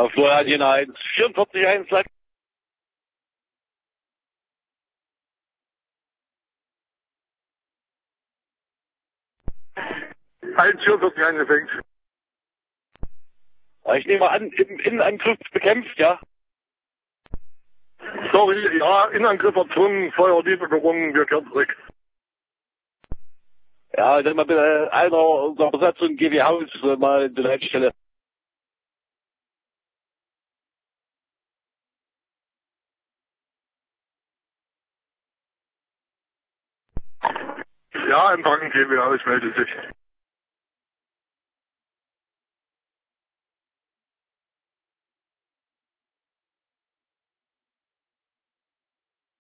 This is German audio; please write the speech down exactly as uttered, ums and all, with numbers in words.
Ja, Florian Jena eins, vierundvierzig eins, eins vierundvierzig eingefängt. Ich nehme an, im Innenangriff bekämpft, ja? Sorry, ja, Innenangriff erzwungen, Feuerliebe gerungen, wir kehren zurück. Ja, dann mal bitte einer unserer Besatzung G W Haus mal in die Leitstelle. Ja, Empfang G W Haus meldet sich.